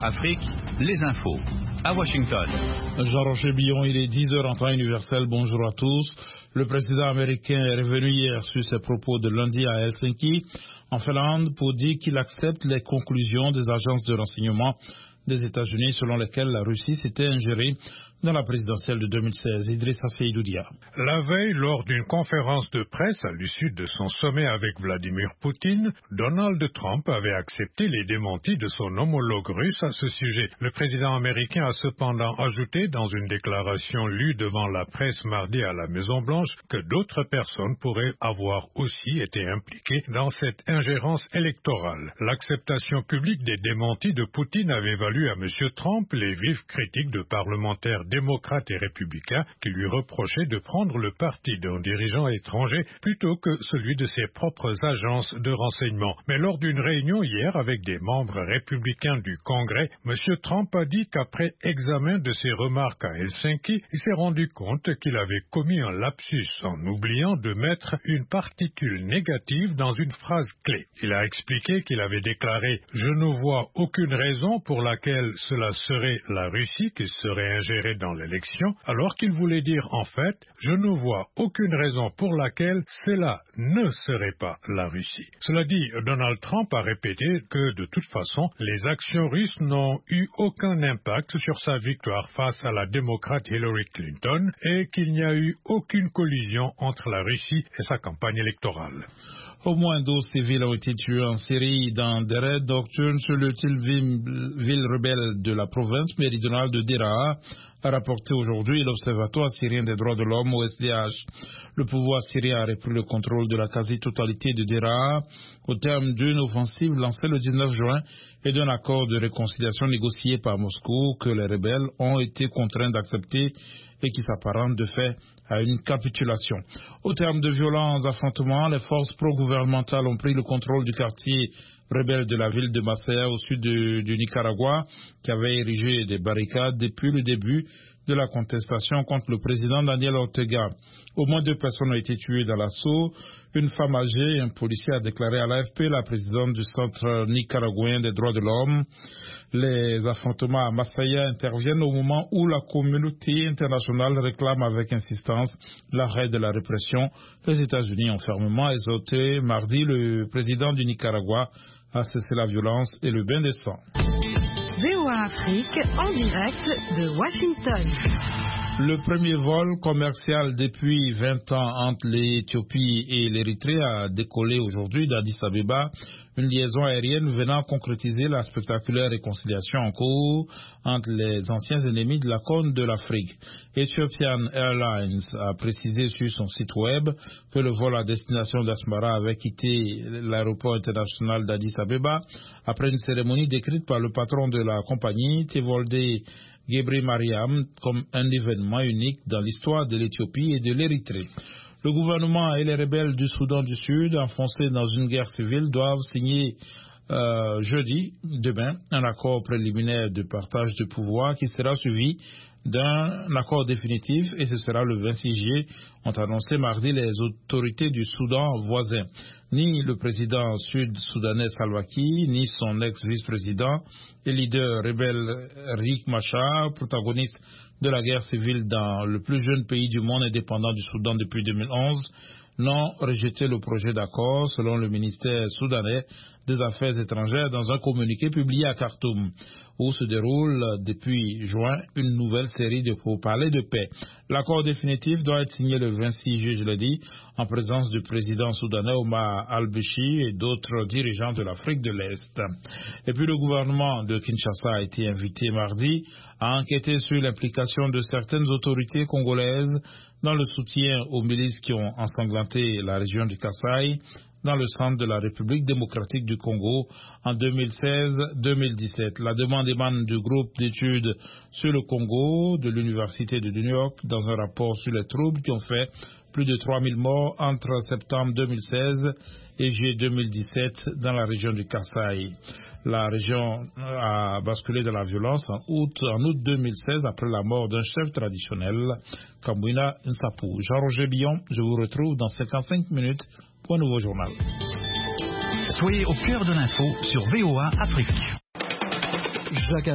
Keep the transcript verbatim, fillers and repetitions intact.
Afrique, les infos. À Washington. Jean-Roger Billon, il est dix heures en temps universel. Bonjour à tous. Le président américain est revenu hier sur ses propos de lundi à Helsinki, en Finlande, pour dire qu'il accepte les conclusions des agences de renseignement des États-Unis selon lesquelles la Russie s'était ingérée dans la présidentielle de deux mille seize. Idrissa Seydou Dia. La veille, lors d'une conférence de presse à l'issue de son sommet avec Vladimir Poutine, Donald Trump avait accepté les démentis de son homologue russe à ce sujet. Le président américain a cependant ajouté dans une déclaration lue devant la presse mardi à la Maison-Blanche que d'autres personnes pourraient avoir aussi été impliquées dans cette ingérence électorale. L'acceptation publique des démentis de Poutine avait valu à M. Trump les vives critiques de parlementaires démocrates et républicains qui lui reprochaient de prendre le parti d'un dirigeant étranger plutôt que celui de ses propres agences de renseignement. Mais lors d'une réunion hier avec des membres républicains du Congrès, M. Trump a dit qu'après examen de ses remarques à Helsinki, il s'est rendu compte qu'il avait commis un lapsus en oubliant de mettre une particule négative dans une phrase clé. Il a expliqué qu'il avait déclaré « Je ne vois aucune raison pour laquelle cela serait la Russie qui serait ingérée dans l'élection », alors qu'il voulait dire en fait « Je ne vois aucune raison pour laquelle cela ne serait pas la Russie ». Cela dit, Donald Trump a répété que de toute façon, les actions russes n'ont eu aucun impact sur sa victoire face à la démocrate Hillary Clinton et qu'il n'y a eu aucune collision entre la Russie et sa campagne électorale. Au moins douze civils ont été tués en Syrie dans des raids nocturnes sur l'utile ville rebelle de la province méridionale de Deraa, a rapporté aujourd'hui l'Observatoire syrien des droits de l'homme O S D H. Le pouvoir syrien a repris le contrôle de la quasi-totalité de Deraa au terme d'une offensive lancée le dix-neuf juin et d'un accord de réconciliation négocié par Moscou que les rebelles ont été contraints d'accepter et qui s'apparente de fait à une capitulation. Au terme de violents affrontements, les forces pro-gouvernementales ont pris le contrôle du quartier rebelle de la ville de Masaya au sud de, du Nicaragua, qui avait érigé des barricades depuis le début de la contestation contre le président Daniel Ortega. Au moins deux personnes ont été tuées dans l'assaut. Une femme âgée et un policier a déclaré à l'A F P, la présidente du Centre nicaraguayen des droits de l'homme. Les affrontements à Masaya interviennent au moment où la communauté internationale réclame avec insistance l'arrêt de la répression. Les États-Unis ont fermement exhorté mardi le président du Nicaragua à cesser la violence et le bain de sang. V O A Afrique en direct de Washington. Le premier vol commercial depuis vingt ans entre l'Éthiopie et l'Érythrée a décollé aujourd'hui d'Addis Abeba, une liaison aérienne venant concrétiser la spectaculaire réconciliation en cours entre les anciens ennemis de la Corne de l'Afrique. Ethiopian Airlines a précisé sur son site web que le vol à destination d'Asmara avait quitté l'aéroport international d'Addis Abeba après une cérémonie décrite par le patron de la compagnie, Tevolde Gebre Mariam, comme un événement unique dans l'histoire de l'Éthiopie et de l'Érythrée. Le gouvernement et les rebelles du Soudan du Sud, enfoncés dans une guerre civile, doivent signer euh, jeudi, demain, un accord préliminaire de partage de pouvoir qui sera suivi d'un accord définitif, et ce sera le vingt-six juillet, ont annoncé mardi les autorités du Soudan voisin. Ni le président sud-soudanais Salva Kiir, ni son ex-vice-président et leader rebelle Riek Machar, protagoniste de la guerre civile dans le plus jeune pays du monde indépendant du Soudan depuis deux mille onze, n'ont rejeté le projet d'accord, selon le ministère soudanais des Affaires étrangères dans un communiqué publié à Khartoum, où se déroule depuis juin une nouvelle série de pourparlers de paix. L'accord définitif doit être signé le vingt-six juillet, je l'ai dit, en présence du président soudanais Omar al-Béchir et d'autres dirigeants de l'Afrique de l'Est. Et puis le gouvernement de Kinshasa a été invité mardi à enquêter sur l'implication de certaines autorités congolaises dans le soutien aux milices qui ont ensanglanté la région du Kasaï dans le centre de la République démocratique du Congo en deux mille seize deux mille dix-sept. La demande émane du groupe d'études sur le Congo de l'Université de New York dans un rapport sur les troubles qui ont fait plus de trois mille morts entre septembre deux mille seize et juillet deux mille dix-sept dans la région du Kasaï. La région a basculé dans la violence en août, en août deux mille seize après la mort d'un chef traditionnel, Kamwina Nsapou. Jean-Roger Billon, je vous retrouve dans cinquante-cinq minutes pour un nouveau journal. Soyez au cœur de l'info sur V O A Afrique.